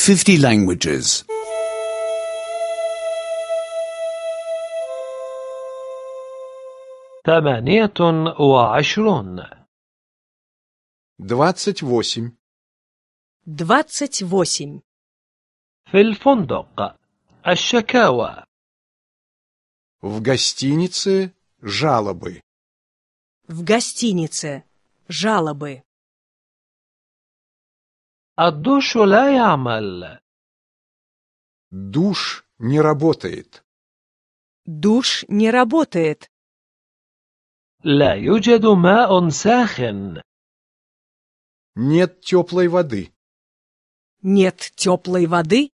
50 languages. 28. 28. 28. في الفندق. الشكاوى. В гостинице жалобы. В гостинице. Жалобы. الدش لا يعمل. Душ не работает. Душ не работает. لا يوجد ماء ساخن. Нет теплой воды. Нет теплой воды.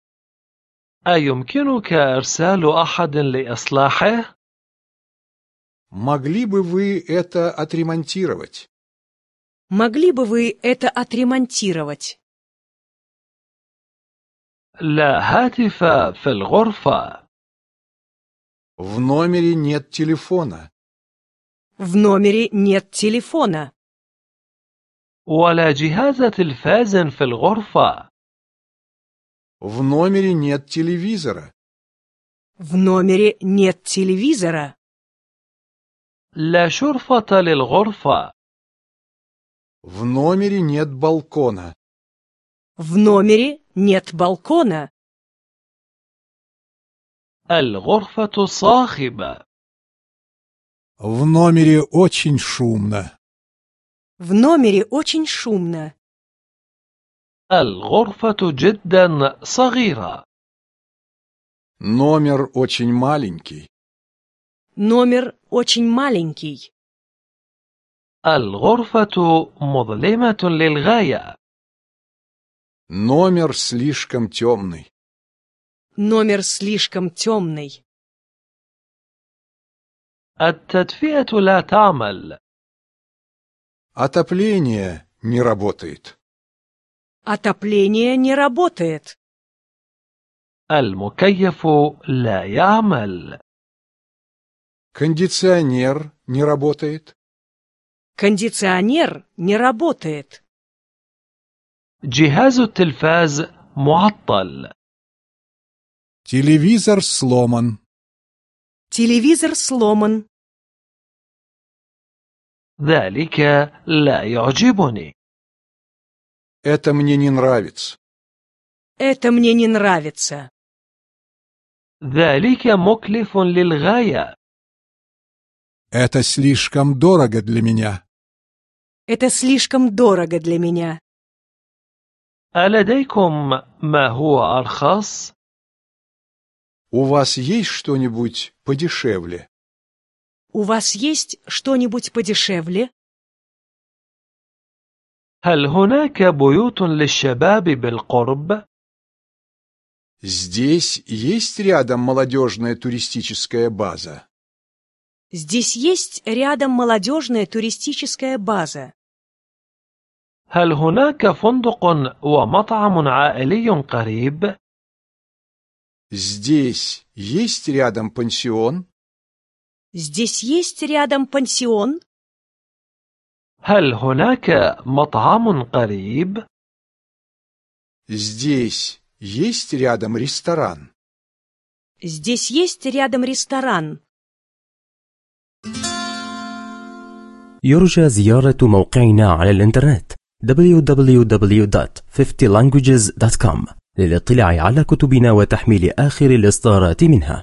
أيمكنك إرسال أحد لإصلاحه؟ Могли бы вы это отремонтировать? Могли бы вы это отремонтировать? لا هاتف في الغرفة. В номере нет телефона. В номере нет телефона. ولا جهاز تلفاز في الغرفة. В номере нет телевизора. В номере нет телевизора. لا شرفة للغرفة. В номере нет балкона. В номере нет балкона. الغرفة صاخبة. В номере очень шумно. В номере очень шумно. الغرفة جدا صغيرة. Номер очень маленький. Номер очень маленький. الغرفة مظلمة للغاية. Номер слишком темный. Номер слишком темный. التدفئة لا تعمل. Отопление не работает. Отопление не работает. المكيف لا يعمل. Кондиционер не работает. Кондиционер не работает. جهاز التلفاز معطل. Телевизор сломан. Телевизор сломан. ذلك لا يعجبني. Это мне не нравится. Это мне не нравится. ذلك مكلف للغاية. Это слишком дорого для меня. Это слишком дорого для меня. ألديكم ما هو أرخص؟ У вас есть что-нибудь подешевле? У вас есть что-нибудь подешевле? هل هناك بيوت للشباب بالقرب؟ Здесь есть рядом молодежная туристическая база. Здесь есть рядом молодежная туристическая база. هل هناك فندق ومطعم عائلي قريب؟ Здесь есть рядом пансион. Здесь есть рядом пансион. هل هناك مطعم قريب؟ Здесь есть рядом ресторан. Здесь есть рядом ресторан. يرجى زيارة موقعنا على الإنترنت www.50languages.com للاطلاع على كتبنا وتحميل آخر الإصدارات منها.